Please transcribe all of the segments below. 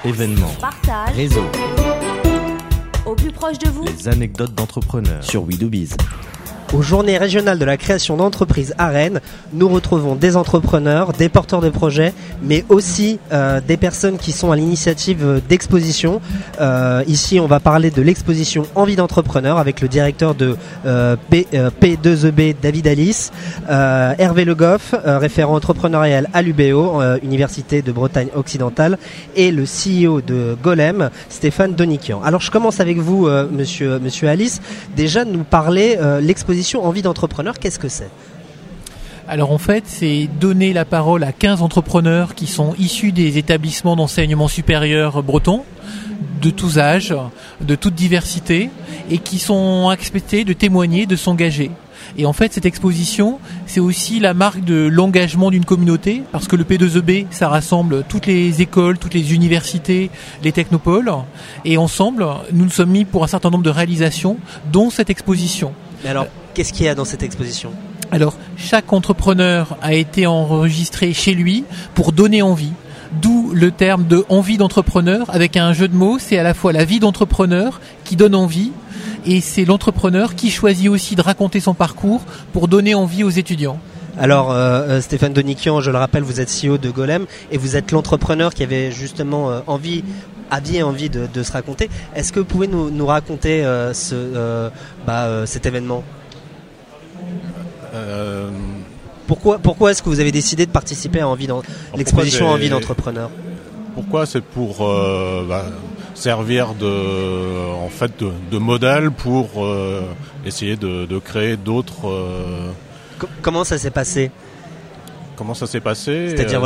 événements, partage, réseau, au plus proche de vous. les anecdotes d'entrepreneurs sur We Do Biz. Aux Journées régionales de la création d'entreprises à Rennes, nous retrouvons des entrepreneurs, des porteurs de projets, mais aussi des personnes qui sont à l'initiative d'expositions. Ici, on va parler de l'exposition Envie d'entrepreneur avec le directeur de P2EB, David Alice, Hervé Le Goff, référent entrepreneurial à l'UBO, Université de Bretagne occidentale, et le CEO de Golem, Stéphane Donikian. Alors, je commence avec vous, monsieur Alice. Déjà, nous parler l'exposition Envie d'entrepreneur, qu'est-ce que c'est ? Alors en fait, c'est donner la parole à 15 entrepreneurs qui sont issus des établissements d'enseignement supérieur bretons, de tous âges, de toute diversité, et qui sont acceptés de témoigner, de s'engager. Et en fait, cette exposition, c'est aussi la marque de l'engagement d'une communauté, parce que le P2EB, ça rassemble toutes les écoles, toutes les universités, les technopoles, et ensemble, nous nous sommes mis pour un certain nombre de réalisations, dont cette exposition. Mais alors, qu'est-ce qu'il y a dans cette exposition ? Alors, chaque entrepreneur a été enregistré chez lui pour donner envie. D'où le terme de envie d'entrepreneur, avec un jeu de mots, c'est à la fois la vie d'entrepreneur qui donne envie, et c'est l'entrepreneur qui choisit aussi de raconter son parcours pour donner envie aux étudiants. Alors Stéphane Donikian, je le rappelle, vous êtes CEO de Golem et vous êtes l'entrepreneur qui avait justement envie de se raconter. Est-ce que vous pouvez nous raconter cet événement ? Pourquoi est-ce que vous avez décidé de participer à l'exposition Envie d'entrepreneur ? Pourquoi ? C'est pour servir de modèle pour essayer de créer d'autres... Comment ça s'est passé ? C'est-à-dire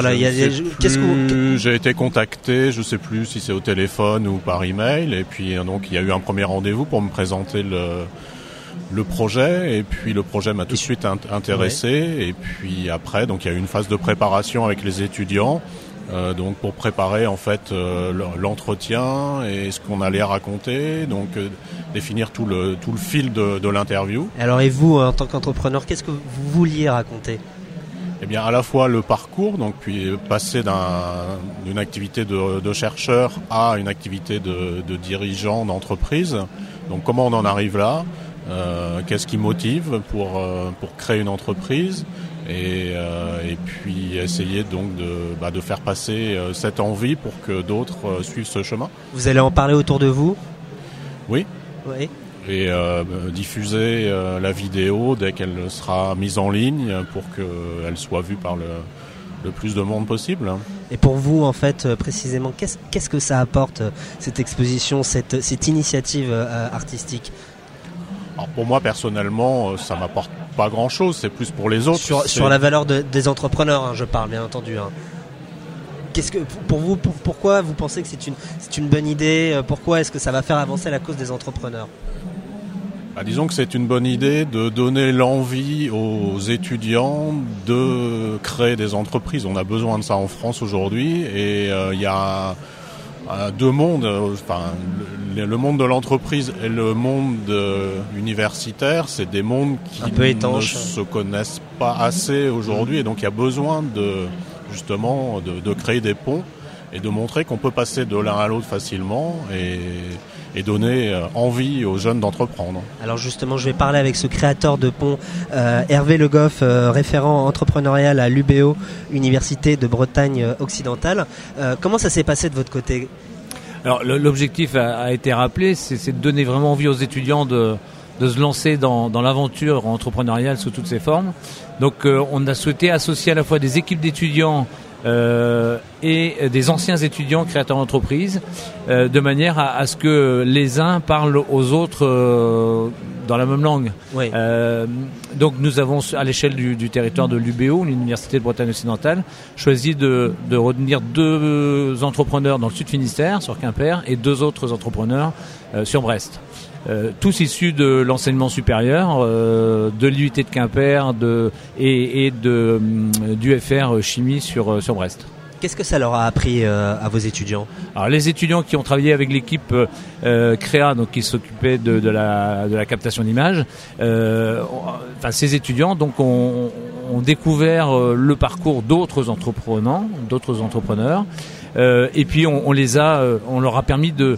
j'ai été contacté, je ne sais plus si c'est au téléphone ou par email, et puis donc il y a eu un premier rendez-vous pour me présenter le projet, et puis le projet m'a tout de suite intéressé, ouais. Et puis après donc il y a eu une phase de préparation avec les étudiants, donc pour préparer en fait l'entretien et ce qu'on allait raconter, donc définir tout le fil de l'interview. Alors et vous en tant qu'entrepreneur, qu'est-ce que vous vouliez raconter ? Eh bien, à la fois le parcours, donc puis passer d'une activité de chercheur à une activité de dirigeant d'entreprise. Donc, comment on en arrive là ? Qu'est-ce qui motive pour créer une entreprise ? Et puis essayer donc de faire passer cette envie pour que d'autres suivent ce chemin. Vous allez en parler autour de vous ? Oui. Oui. Et diffuser la vidéo dès qu'elle sera mise en ligne pour qu'elle soit vue par le plus de monde possible. Et pour vous, en fait, précisément, qu'est-ce que ça apporte, cette exposition, cette initiative artistique ? Alors pour moi, personnellement, ça m'apporte pas grand-chose, c'est plus pour les autres. Sur la valeur des entrepreneurs, je parle, bien entendu. Qu'est-ce que pour vous, pourquoi vous pensez que c'est une bonne idée ? Pourquoi est-ce que ça va faire avancer la cause des entrepreneurs ? Disons que c'est une bonne idée de donner l'envie aux étudiants de créer des entreprises. On a besoin de ça en France aujourd'hui, et il y a deux mondes, le monde de l'entreprise et le monde universitaire, c'est des mondes qui ne se connaissent pas assez aujourd'hui, et donc il y a besoin de créer des ponts et de montrer qu'on peut passer de l'un à l'autre facilement et donner envie aux jeunes d'entreprendre. Alors justement, je vais parler avec ce créateur de pont, Hervé Le Goff, référent entrepreneurial à l'UBO, Université de Bretagne occidentale. Comment ça s'est passé de votre côté ? Alors l'objectif a été rappelé, c'est de donner vraiment envie aux étudiants de se lancer dans l'aventure entrepreneuriale sous toutes ses formes. Donc on a souhaité associer à la fois des équipes d'étudiants et des anciens étudiants créateurs d'entreprises, de manière à ce que les uns parlent aux autres dans la même langue. Oui. Donc nous avons, à l'échelle du territoire de l'UBO, l'Université de Bretagne occidentale, choisi de retenir 2 entrepreneurs dans le Sud Finistère, sur Quimper, et 2 autres entrepreneurs sur Brest. Tous issus de l'enseignement supérieur, de l'UIT de Quimper et du FR Chimie sur Brest. Qu'est-ce que ça leur a appris à vos étudiants ? Alors les étudiants qui ont travaillé avec l'équipe Créa, donc qui s'occupait de la captation d'images, ces étudiants donc ont découvert le parcours d'autres entrepreneurs, Et puis on leur a permis de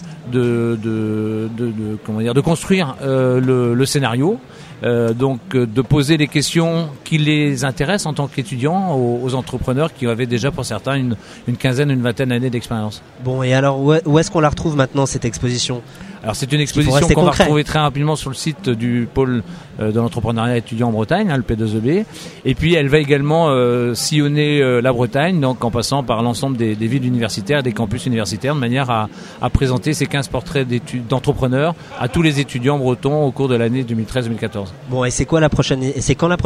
construire le scénario. De poser les questions qui les intéressent en tant qu'étudiants aux entrepreneurs qui avaient déjà pour certains une quinzaine, une vingtaine d'années d'expérience. Bon, et alors où est-ce qu'on la retrouve maintenant, cette exposition ? Alors c'est une exposition qu'on va retrouver très rapidement sur le site du pôle de l'entrepreneuriat étudiant en Bretagne, le P2EB. Et puis elle va également sillonner la Bretagne, donc en passant par l'ensemble des villes universitaires, des campus universitaires, de manière à présenter ces 15 portraits d'entrepreneurs à tous les étudiants bretons au cours de l'année 2013-2014. Bon, et c'est quand la prochaine édition ?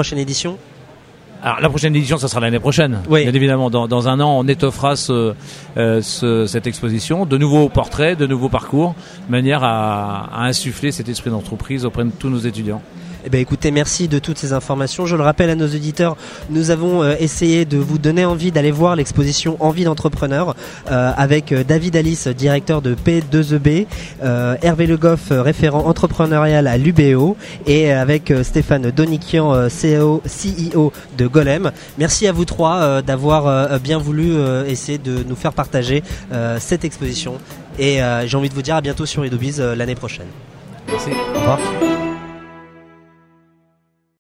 Alors la prochaine édition, ça sera l'année prochaine. Oui. Bien évidemment, dans un an, on étoffera cette exposition, de nouveaux portraits, de nouveaux parcours, de manière à insuffler cet esprit d'entreprise auprès de tous nos étudiants. Eh bien, écoutez, merci de toutes ces informations. Je le rappelle à nos auditeurs, nous avons essayé de vous donner envie d'aller voir l'exposition Envie d'entrepreneur avec David Alice, directeur de P2EB, Hervé Le Goff, référent entrepreneurial à l'UBO, et avec Stéphane Donikian, CEO de Golem. Merci à vous trois d'avoir bien voulu essayer de nous faire partager cette exposition. Et j'ai envie de vous dire à bientôt sur WeDoBiz l'année prochaine. Merci. Au revoir.